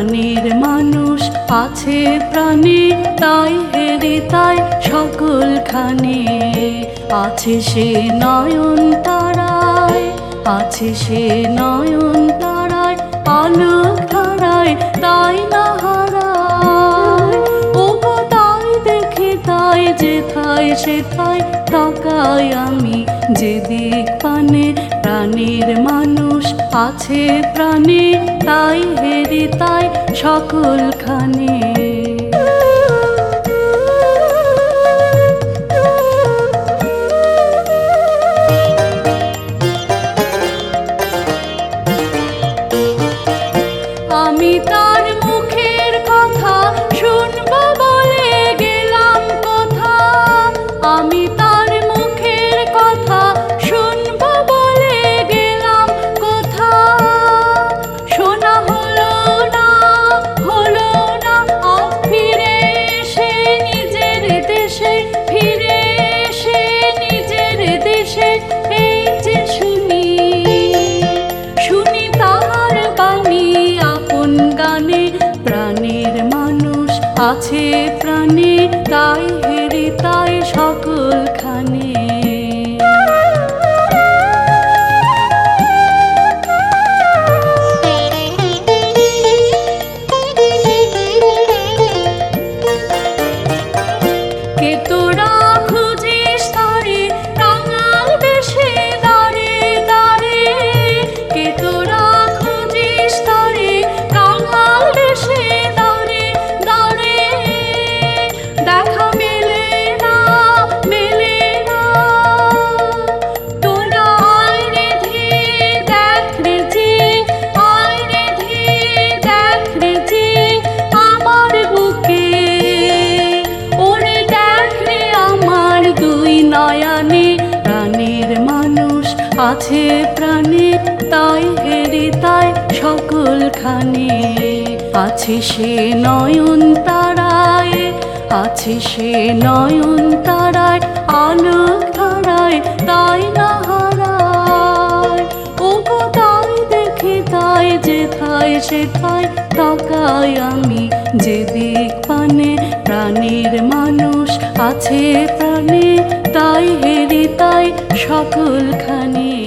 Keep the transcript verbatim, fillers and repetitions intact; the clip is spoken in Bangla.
প্রাণের মানুষ আছে প্রাণে, তাই হেরে তাই সকলখানে। আছে সে নয়ন তারায়, আছে সে নয়ন তারায়, আলোক ধারায় তাই না হারায়। ওগো তাই দেখে তাই যেথায় সেথায় তাকাই আমি যেদিক পানে। প্রাণের মানুষ আছে প্রাণে, তাই হেরে তাই সকলখানে। আমি তার মুখের কথা শুনবো বলে গেলাম কোথা, আমি তার মুখের কথা শুনবো বলে গেলাম কোথা। শোনা হলো না, হলো না, আর ফিরে এসে নিজের দেশে, ফিরে এসে নিজের দেশে এই যে শুনি, শুনি তাহার বাণী আপন গানে। প্রাণের মানুষ আছে প্রাণে, তাই হেরে তাই সকলখানে। কে তোরা খুঁজিস তারে রাঙাল বেশে দাঁড়ে দাঁড়ে, কে তোরা খুঁজিস তারে রাঙাল বেশে দাঁড়ে দাঁড়ে। দেখা মেলে না, মেলে না, তোরা আয় রে ধীরে দেখ রে যে, আয় রে ধীরে দেখ রে যে আমার বুকে। ওরে দেখ রে আমার দুই নয়নে। প্রাণের মানুষ আছে প্রাণে, তাই হেরে তাই সকলখানে। আছে সে নয়ন তারায়, আছে সে নয়ন তারায়, আলোক ধারায় তাই না হারায়। ওগো তাই দেখে তাই যেথায় সেথায় তাকাই আমি যেদিক পানে। প্রাণের মানুষ আছে প্রাণে, তাই হেরে তাই সকলখানে।